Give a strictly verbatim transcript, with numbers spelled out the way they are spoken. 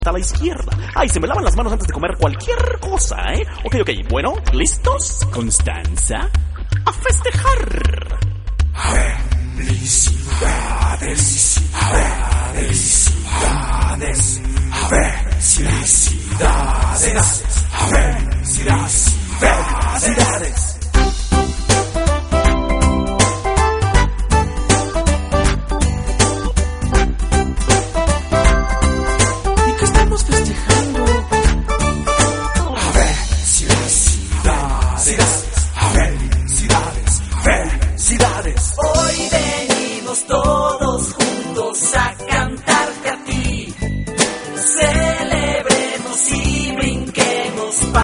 a la izquierda. Ay, se me lavan las manos antes de comer cualquier cosa, ¿eh? Ok, ok, bueno, ¿listos? Constanza, a festejar. Felicidades.